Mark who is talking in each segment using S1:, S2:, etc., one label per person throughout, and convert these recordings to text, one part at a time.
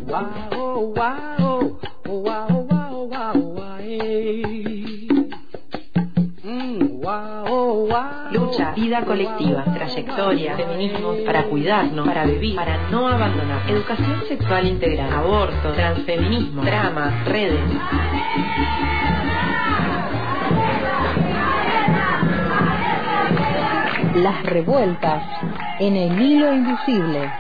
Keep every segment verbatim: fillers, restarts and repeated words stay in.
S1: wow, wow, wow, wow, wow, mm, wow, wow.
S2: Lucha, vida colectiva, trayectoria, feminismo, para cuidarnos, para vivir, para no abandonar. Educación sexual integral, aborto, transfeminismo, drama, redes.
S3: Las revueltas en el hilo invisible.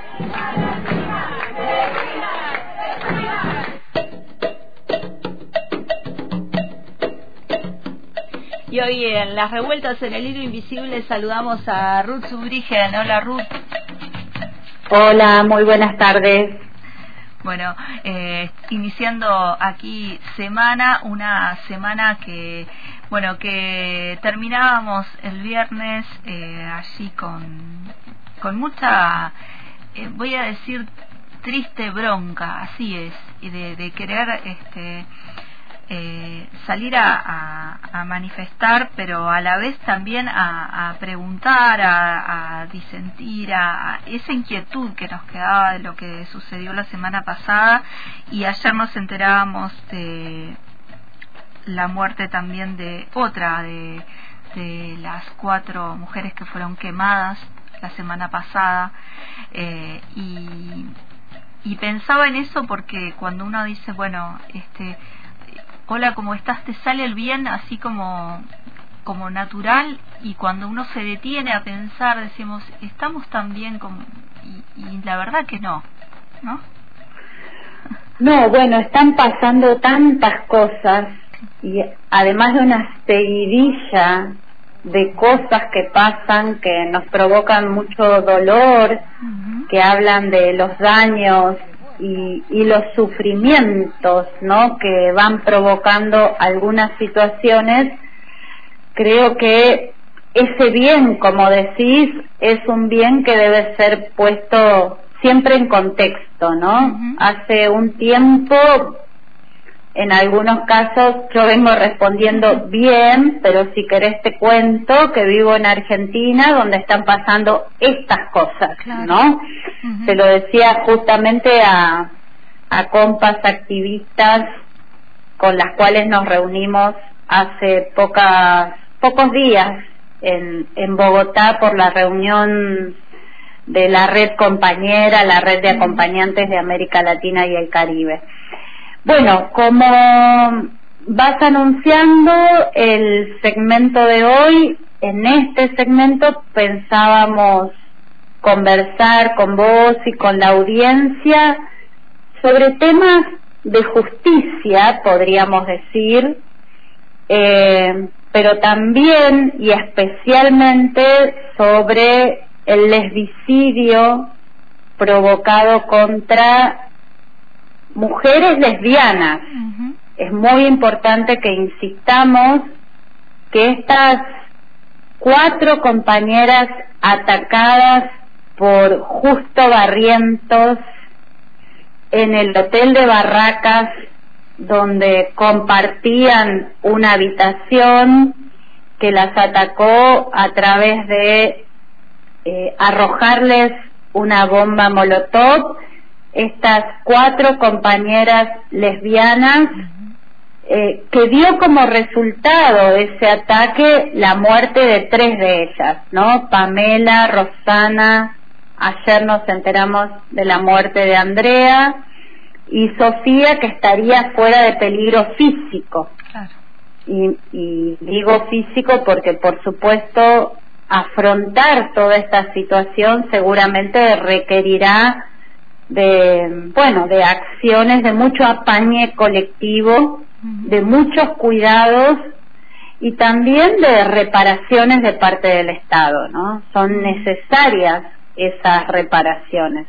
S4: Y hoy en Las revueltas en el hilo invisible saludamos a Ruth Zurbriggen. Hola, Ruth.
S5: Hola, muy buenas tardes.
S4: Bueno, eh, iniciando aquí semana, una semana que, bueno, que terminábamos el viernes eh, allí con, con mucha, eh, voy a decir, triste bronca, así es, y de, de querer este, eh, salir a, a, a manifestar, pero a la vez también a, a preguntar, a, a disentir, a, a esa inquietud que nos quedaba de lo que sucedió la semana pasada. Y ayer nos enterábamos de la muerte también de otra de, de las cuatro mujeres que fueron quemadas la semana pasada, eh, y, y pensaba en eso porque cuando uno dice, bueno, este hola, ¿cómo estás? Te sale el bien así como, como natural, y cuando uno se detiene a pensar, decimos, ¿estamos tan bien como...? Y, y la verdad que no, ¿no?
S5: No, bueno, están pasando tantas cosas, y además de una seguidilla de cosas que pasan, que nos provocan mucho dolor, uh-huh. que hablan de los daños Y, y los sufrimientos, ¿no?, que van provocando algunas situaciones. Creo que ese bien, como decís, es un bien que debe ser puesto siempre en contexto, ¿no? Uh-huh. Hace un tiempo, en algunos casos, yo vengo respondiendo bien, pero si querés te cuento que vivo en Argentina, donde están pasando estas cosas, claro. ¿no? Uh-huh. Se lo decía justamente a, a compas activistas con las cuales nos reunimos hace pocas, pocos días en, en Bogotá por la reunión de la red compañera, la red de acompañantes de América Latina y el Caribe. Bueno, como vas anunciando el segmento de hoy, en este segmento pensábamos conversar con vos y con la audiencia sobre temas de justicia, podríamos decir, eh, pero también y especialmente sobre el lesbicidio provocado contra mujeres lesbianas. Uh-huh. Es muy importante que insistamos que estas cuatro compañeras atacadas por Justo Barrientos en el hotel de Barracas, donde compartían una habitación, que las atacó a través de eh, arrojarles una bomba molotov. Estas cuatro compañeras lesbianas, eh, que dio como resultado ese ataque la muerte de tres de ellas, ¿no? Pamela, Rosana, ayer nos enteramos de la muerte de Andrea, y Sofía, que estaría fuera de peligro físico. Claro. Y, y digo físico porque, por supuesto, afrontar toda esta situación seguramente requerirá de, bueno, de acciones de mucho apañe colectivo, de muchos cuidados y también de reparaciones de parte del Estado, ¿no? Son necesarias esas reparaciones.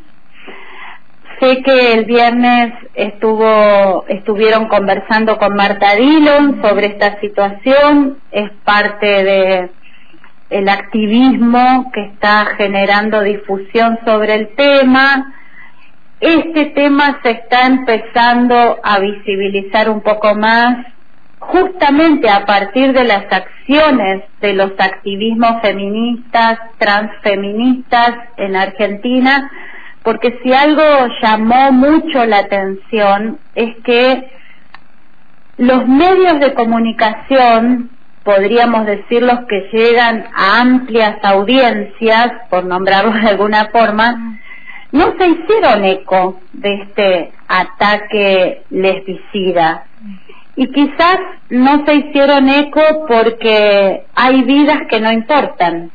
S5: Sé que el viernes estuvo, estuvieron conversando con Marta Dillon sobre esta situación, es parte de el activismo que está generando difusión sobre el tema. Este tema se está empezando a visibilizar un poco más justamente a partir de las acciones de los activismos feministas, transfeministas en Argentina, porque si algo llamó mucho la atención es que los medios de comunicación, podríamos decir los que llegan a amplias audiencias, por nombrarlos de alguna forma, no se hicieron eco de este ataque lesbicida. Y quizás no se hicieron eco porque hay vidas que no importan,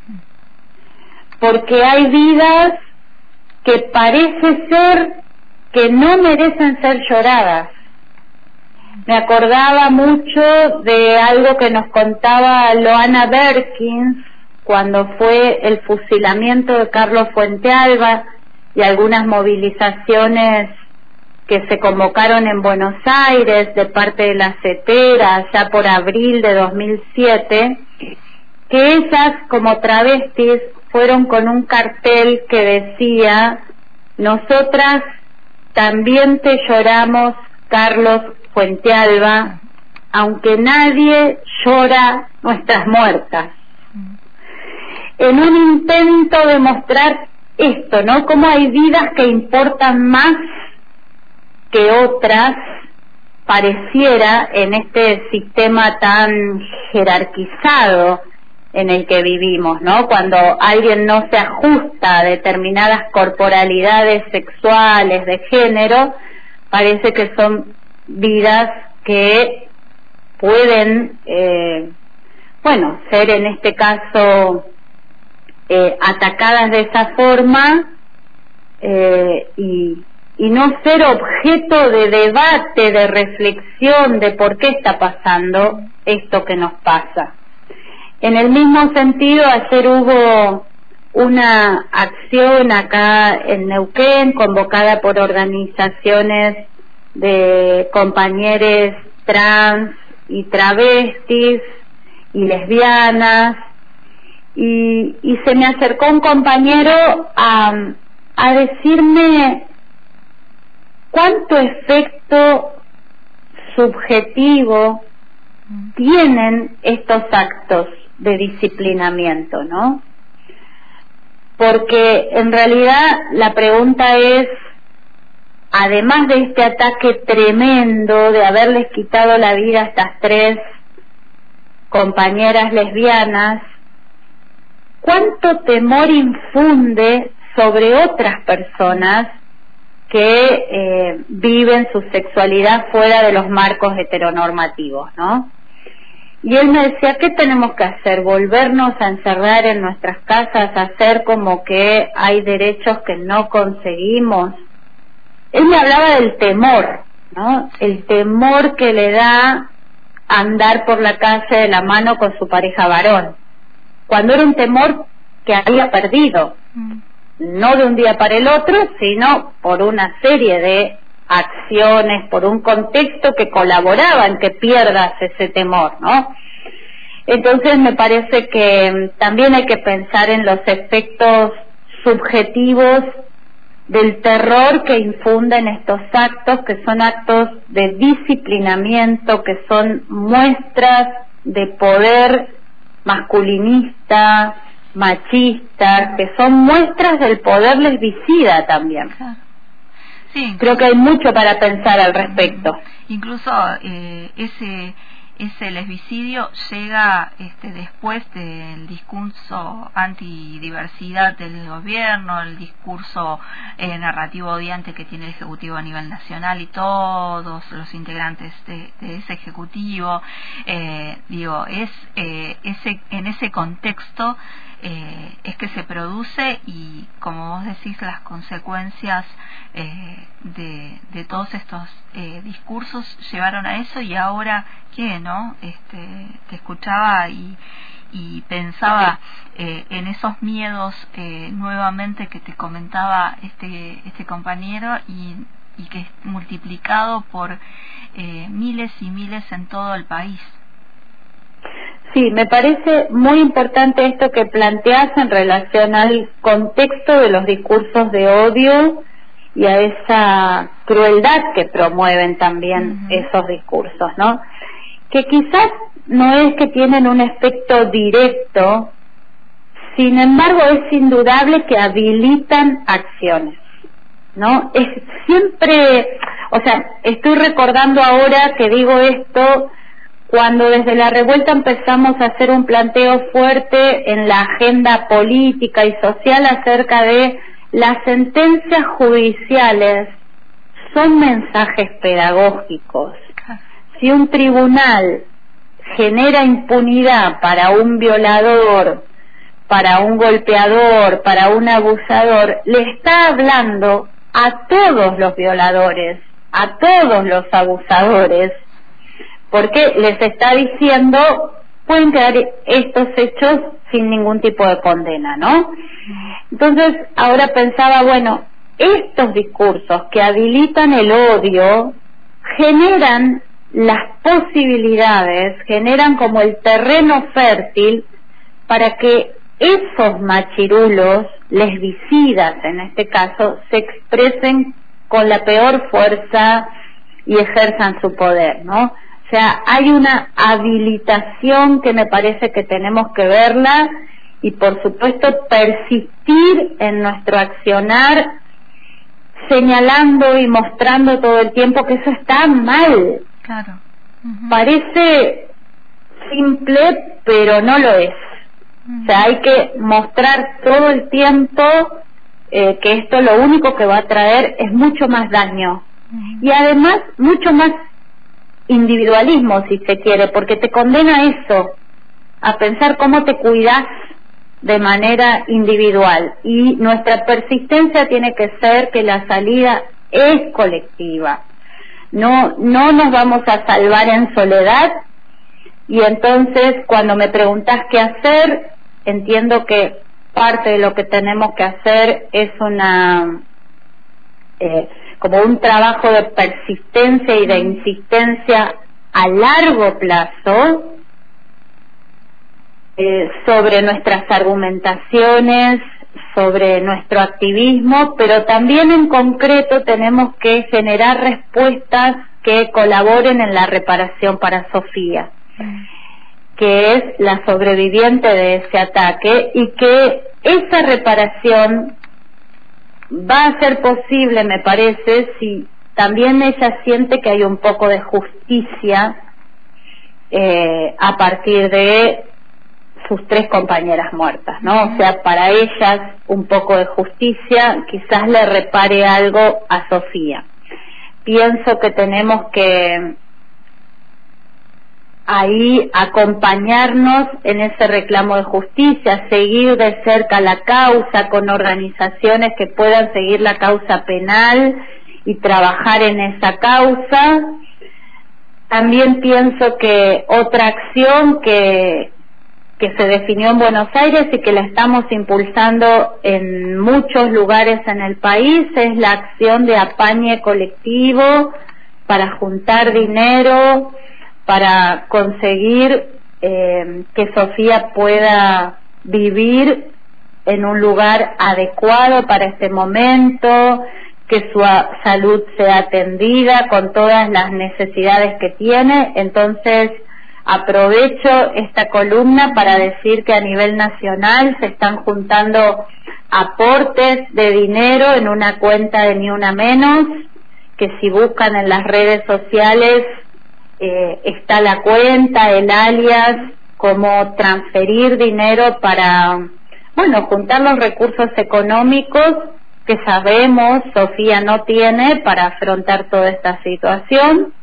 S5: porque hay vidas que parece ser que no merecen ser lloradas. Me acordaba mucho de algo que nos contaba Loana Berkins cuando fue el fusilamiento de Carlos Fuentealba y algunas movilizaciones que se convocaron en Buenos Aires de parte de la CETERA ya por abril de dos mil siete, que ellas como travestis fueron con un cartel que decía: nosotras también te lloramos, Carlos Fuentealba, aunque nadie llora nuestras muertas. En un intento de mostrar esto, ¿no? Cómo hay vidas que importan más que otras, pareciera, en este sistema tan jerarquizado en el que vivimos, ¿no? Cuando alguien no se ajusta a determinadas corporalidades sexuales, de género, parece que son vidas que pueden, eh, bueno, ser en este caso eh, atacadas de esa forma eh, y, y no ser objeto de debate, de reflexión de por qué está pasando esto que nos pasa. En el mismo sentido, ayer hubo una acción acá en Neuquén convocada por organizaciones de compañeros trans y travestis y lesbianas, y, y se me acercó un compañero a, a decirme cuánto efecto subjetivo tienen estos actos de disciplinamiento, ¿no? Porque en realidad la pregunta es, además de este ataque tremendo de haberles quitado la vida a estas tres compañeras lesbianas, ¿cuánto temor infunde sobre otras personas que eh, viven su sexualidad fuera de los marcos heteronormativos, ¿no? Y él me decía, ¿qué tenemos que hacer? ¿Volvernos a encerrar en nuestras casas, hacer como que hay derechos que no conseguimos? Él me hablaba del temor, ¿no? El temor que le da andar por la calle de la mano con su pareja varón, cuando era un temor que había perdido, mm. no de un día para el otro, sino por una serie de acciones, por un contexto que colaboraba en que pierdas ese temor, ¿no? Entonces me parece que también hay que pensar en los efectos subjetivos del terror que infunden estos actos, que son actos de disciplinamiento, que son muestras de poder masculinista, machista, que son muestras del poder lesbicida también.
S4: Claro. Sí,
S5: creo que hay mucho para pensar al respecto.
S4: Incluso eh, ese ese lesbicidio llega este, después del discurso antidiversidad del gobierno, el discurso eh, narrativo odiante que tiene el Ejecutivo a nivel nacional y todos los integrantes de, de ese Ejecutivo. Eh, digo, es eh, ese en ese contexto eh, es que se produce, y como vos decís, las consecuencias eh, de, de todos estos eh, discursos llevaron a eso. Y ahora ¿qué, no? Este, te escuchaba y, y pensaba eh, en esos miedos eh, nuevamente que te comentaba este este compañero, y, y que es multiplicado por eh, miles y miles en todo el país.
S5: Sí, me parece muy importante esto que planteas en relación al contexto de los discursos de odio y a esa crueldad que promueven también uh-huh. esos discursos, ¿no? Que quizás no es que tienen un efecto directo, sin embargo es indudable que habilitan acciones. ¿no? Es siempre, o sea, estoy recordando ahora que digo esto, cuando desde la revuelta empezamos a hacer un planteo fuerte en la agenda política y social acerca de las sentencias judiciales son mensajes pedagógicos. Si un tribunal genera impunidad para un violador, para un golpeador, para un abusador, le está hablando a todos los violadores, a todos los abusadores, porque les está diciendo, pueden quedar estos hechos sin ningún tipo de condena, ¿no? Entonces, ahora pensaba, bueno, estos discursos que habilitan el odio generan las posibilidades, generan como el terreno fértil para que esos machirulos, lesbicidas en este caso, se expresen con la peor fuerza y ejerzan su poder, ¿no? O sea, hay una habilitación que me parece que tenemos que verla y por supuesto persistir en nuestro accionar señalando y mostrando todo el tiempo que eso está mal.
S4: Claro. Uh-huh.
S5: Parece simple, pero no lo es. Uh-huh. O sea, hay que mostrar todo el tiempo eh, que esto lo único que va a traer es mucho más daño. Uh-huh. Y además mucho más individualismo, si se quiere, porque te condena a eso, a pensar cómo te cuidas de manera individual. Y nuestra persistencia tiene que ser que la salida es colectiva. No, no nos vamos a salvar en soledad, y entonces cuando me preguntas qué hacer, entiendo que parte de lo que tenemos que hacer es una eh, como un trabajo de persistencia y de insistencia a largo plazo eh, sobre nuestras argumentaciones, sobre nuestro activismo, pero también en concreto tenemos que generar respuestas que colaboren en la reparación para Sofía, que es la sobreviviente de ese ataque, y que esa reparación va a ser posible, me parece, si también ella siente que hay un poco de justicia eh, a partir de sus tres compañeras muertas, ¿no? O sea, para ellas un poco de justicia quizás le repare algo a Sofía. Pienso que tenemos que ahí acompañarnos en ese reclamo de justicia, seguir de cerca la causa con organizaciones que puedan seguir la causa penal y trabajar en esa causa. También pienso que otra acción que que se definió en Buenos Aires y que la estamos impulsando en muchos lugares en el país es la acción de apañe colectivo para juntar dinero, para conseguir eh, que Sofía pueda vivir en un lugar adecuado para este momento, que su salud sea atendida con todas las necesidades que tiene. Entonces, aprovecho esta columna para decir que a nivel nacional se están juntando aportes de dinero en una cuenta de Ni Una Menos, que si buscan en las redes sociales eh, está la cuenta, el alias, cómo transferir dinero para, bueno, juntar los recursos económicos que sabemos Sofía no tiene para afrontar toda esta situación,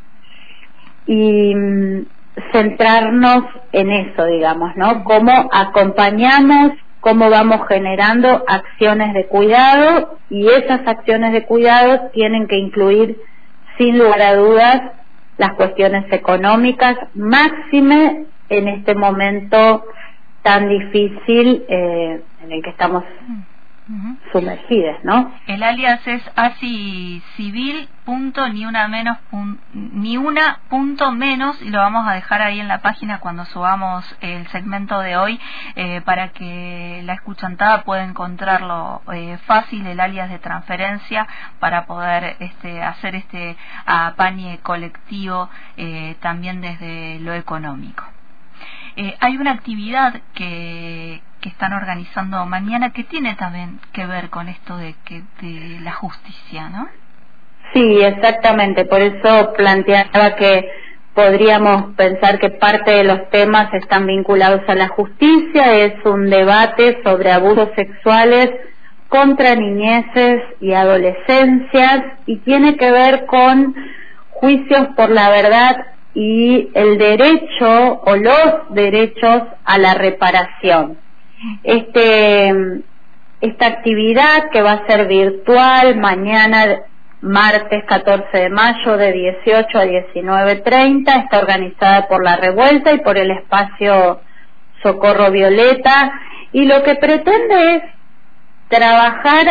S5: y centrarnos en eso, digamos, ¿no? Cómo acompañamos, cómo vamos generando acciones de cuidado, y esas acciones de cuidado tienen que incluir, sin lugar a dudas, las cuestiones económicas, máxime en este momento tan difícil eh, en el que estamos uh-huh. sumergidas, ¿no?
S4: El alias es asicivil punto ni una menos ni una punto menos, y lo vamos a dejar ahí en la página cuando subamos el segmento de hoy, eh, para que la escuchantada pueda encontrarlo eh, fácil, el alias de transferencia, para poder este, hacer este apañe colectivo eh, también desde lo económico. Eh, hay una actividad que que están organizando mañana, que tiene también que ver con esto de, que, de la justicia, ¿no?
S5: Sí, exactamente. Por eso planteaba que podríamos pensar que parte de los temas están vinculados a la justicia. Es un debate sobre abusos sexuales contra niñeces y adolescencias y tiene que ver con juicios por la verdad y el derecho o los derechos a la reparación. Este, esta actividad, que va a ser virtual mañana, martes catorce de mayo, de dieciocho a diecinueve treinta, está organizada por La Revuelta y por el espacio Socorro Violeta, y lo que pretende es trabajar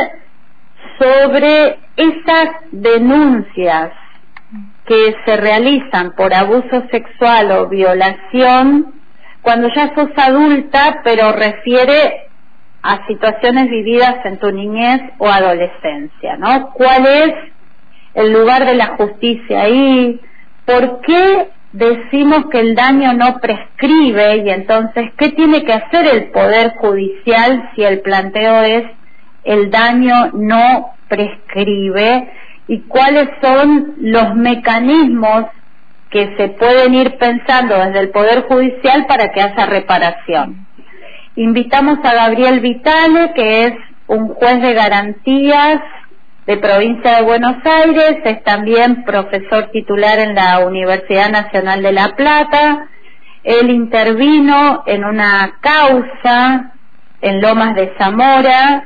S5: sobre esas denuncias que se realizan por abuso sexual o violación cuando ya sos adulta, pero refiere a situaciones vividas en tu niñez o adolescencia, ¿no? ¿Cuál es el lugar de la justicia ahí? ¿Por qué decimos que el daño no prescribe? Y entonces, ¿qué tiene que hacer el Poder Judicial si el planteo es el daño no prescribe? ¿Y cuáles son los mecanismos que se pueden ir pensando desde el Poder Judicial para que haya reparación? Invitamos a Gabriel Vitale, que es un juez de garantías de Provincia de Buenos Aires, es también profesor titular en la Universidad Nacional de La Plata. Él intervino en una causa en Lomas de Zamora,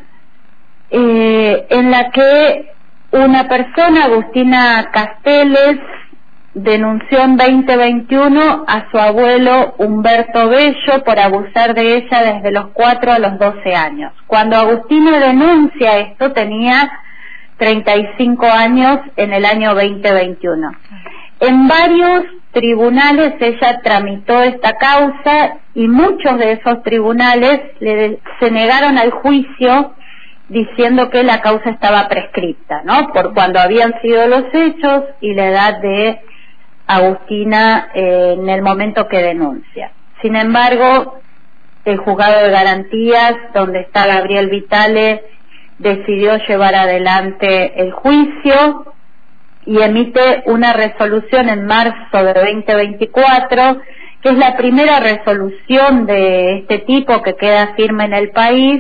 S5: eh, en la que una persona, Agustina Casteles, denunció en veinte veintiuno a su abuelo Humberto Bello por abusar de ella desde los cuatro a los doce años. Cuando Agustina denuncia esto tenía treinta y cinco años en el año veinte veintiuno. En varios tribunales ella tramitó esta causa y muchos de esos tribunales le, se negaron al juicio diciendo que la causa estaba prescripta, ¿no? Por cuando habían sido los hechos y la edad de Agustina eh, en el momento que denuncia. Sin embargo, el juzgado de garantías, donde está Gabriel Vitale, decidió llevar adelante el juicio y emite una resolución en marzo de veinte veinticuatro, que es la primera resolución de este tipo que queda firme en el país,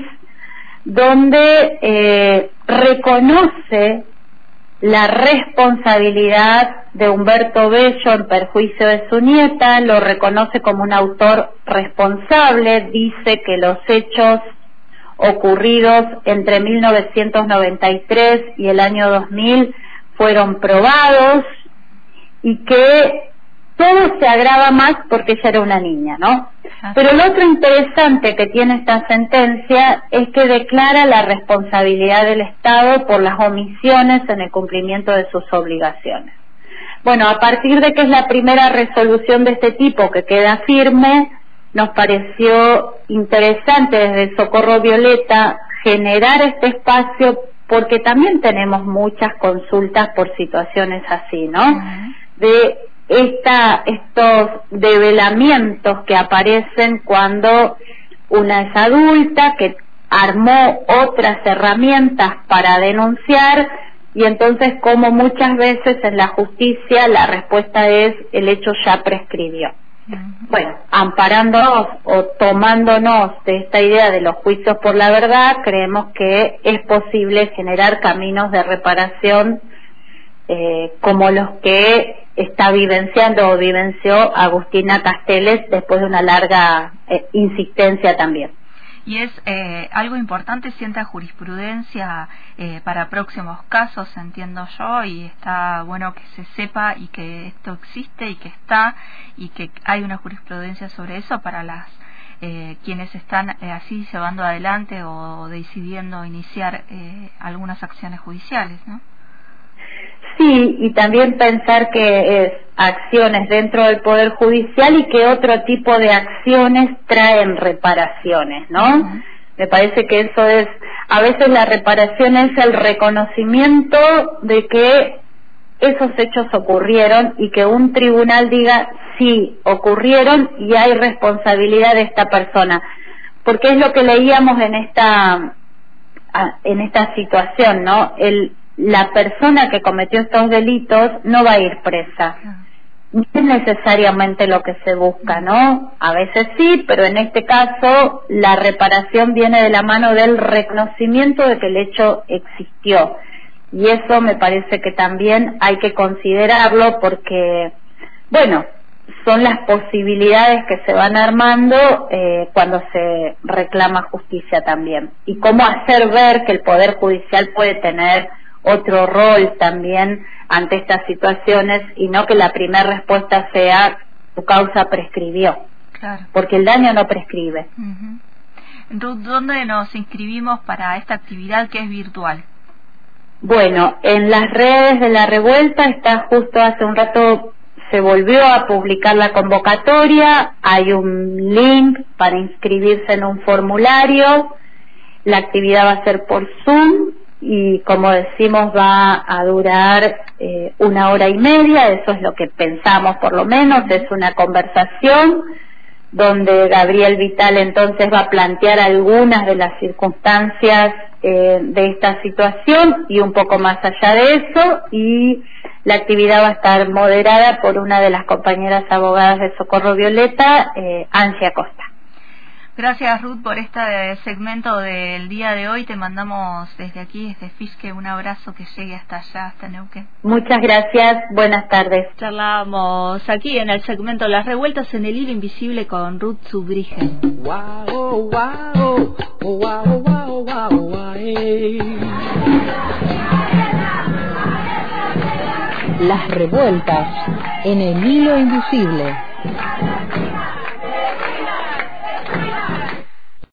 S5: donde eh, reconoce la responsabilidad de Humberto Bello en perjuicio de su nieta, lo reconoce como un autor responsable, dice que los hechos ocurridos entre mil novecientos noventa y tres y el año dos mil fueron probados y que todo se agrava más porque ella era una niña, ¿no? Pero lo otro interesante que tiene esta sentencia es que declara la responsabilidad del Estado por las omisiones en el cumplimiento de sus obligaciones. Bueno, a partir de que es la primera resolución de este tipo que queda firme, nos pareció interesante desde Socorro Violeta generar este espacio porque también tenemos muchas consultas por situaciones así, ¿no? Uh-huh. De esta, estos develamientos que aparecen cuando una es adulta, que armó otras herramientas para denunciar, y entonces como muchas veces en la justicia la respuesta es el hecho ya prescribió. Uh-huh. Bueno, amparándonos o tomándonos de esta idea de los juicios por la verdad, creemos que es posible generar caminos de reparación eh, como los que está vivenciando o vivenció Agustina Casteles después de una larga eh, insistencia también.
S4: Y es eh, algo importante, sienta jurisprudencia eh, para próximos casos, entiendo yo, y está bueno que se sepa y que esto existe y que está y que hay una jurisprudencia sobre eso para las eh, quienes están eh, así llevando adelante o decidiendo iniciar eh, algunas acciones judiciales, ¿no?
S5: Sí, y también pensar que es acciones dentro del Poder Judicial y que otro tipo de acciones traen reparaciones, ¿no? Uh-huh. Me parece que eso es, a veces la reparación es el reconocimiento de que esos hechos ocurrieron y que un tribunal diga sí, ocurrieron y hay responsabilidad de esta persona. porque es lo que leíamos en esta en esta situación, ¿no? El, la persona que cometió estos delitos no va a ir presa. No es necesariamente lo que se busca, ¿no? A veces sí, pero en este caso la reparación viene de la mano del reconocimiento de que el hecho existió. Y eso me parece que también hay que considerarlo porque, bueno, son las posibilidades que se van armando eh, cuando se reclama justicia también. Y cómo hacer ver que el Poder Judicial puede tener otro rol también ante estas situaciones y no que la primera respuesta sea tu causa prescribió. Claro. Porque el daño no prescribe.
S4: Uh-huh. Ruth, ¿dónde nos inscribimos para esta actividad que es virtual?
S5: Bueno, en las redes de La Revuelta está justo hace un rato se volvió a publicar la convocatoria, hay un link para inscribirse en un formulario, la actividad va a ser por Zoom y como decimos va a durar eh, una hora y media, eso es lo que pensamos por lo menos, es una conversación donde Gabriel Vital entonces va a plantear algunas de las circunstancias eh, de esta situación y un poco más allá de eso, y la actividad va a estar moderada por una de las compañeras abogadas de Socorro Violeta, eh, Ansia Costa.
S4: Gracias, Ruth, por este segmento del día de hoy. Te mandamos desde aquí, desde Fisque, un abrazo que llegue hasta allá, hasta Neuquén.
S5: Muchas gracias, buenas tardes.
S4: Charlamos aquí en el segmento Las Revueltas en el Hilo Invisible con Ruth Zurbriggen.
S1: Wow, wow, wow, wow, wow, wow, wow.
S3: Las Revueltas en el Hilo Invisible.